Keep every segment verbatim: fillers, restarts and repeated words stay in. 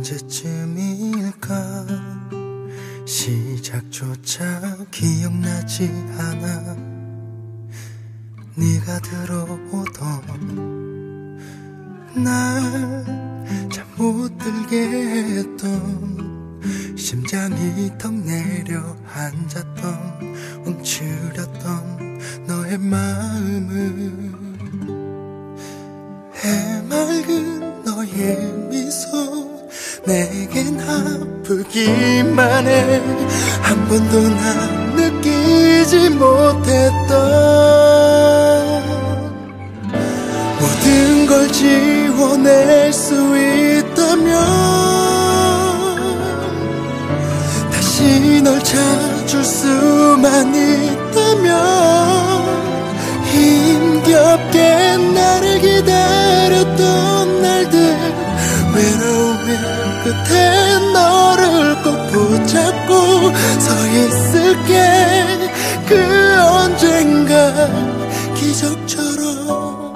언제쯤일까 시작조차 기억나지 않아. 네가 들어오던 날 잠 못 들게 했던 심장이 턱 내려앉았던 움츠렸던 너의 마음을 해맑은 너의 미소 내겐 아프기만 해. 한 번도 난 느끼지 못했던 모든 걸 지워낼 수 있다면 다시 널 찾을 수만 있다면 힘겹게 나를 기다렸던 날들 외로움의 끝에 너를 꼭 붙잡고 서 있을게. 그 언젠가 기적처럼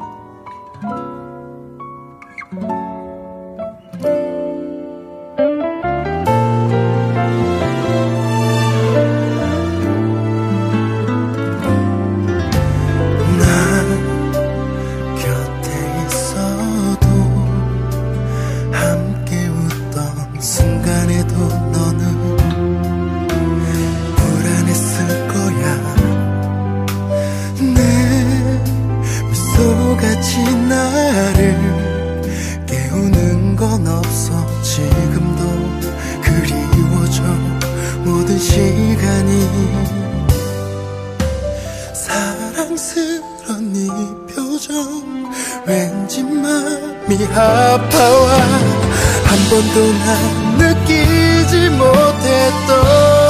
같이 나를 깨우는 건 없어. 지금도 그리워져 모든 시간이. 사랑스런 네 표정 왠지 맘이 아파와. 한 번도 난 느끼지 못했던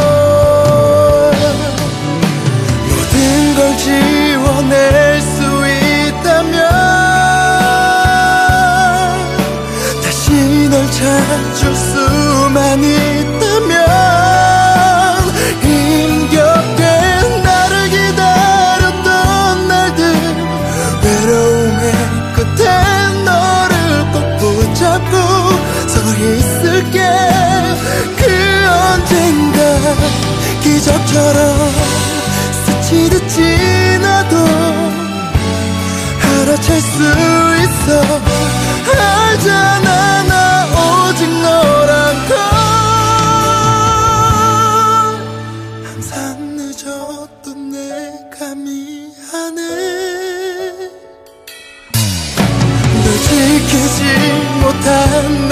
모든 걸 지워낼 수 다시 널 찾을 수만 있다면 힘겹게 나를 기다렸던 날들 외로움의 끝에 너를 꼭 붙잡고 서 있을게. 그 언젠가 기적처럼 스치듯 지나도 알아챌 수 있어. 알잖아 나 오직 너란 걸. 항상 늦었던 내가 미안해. 널 지키지 못한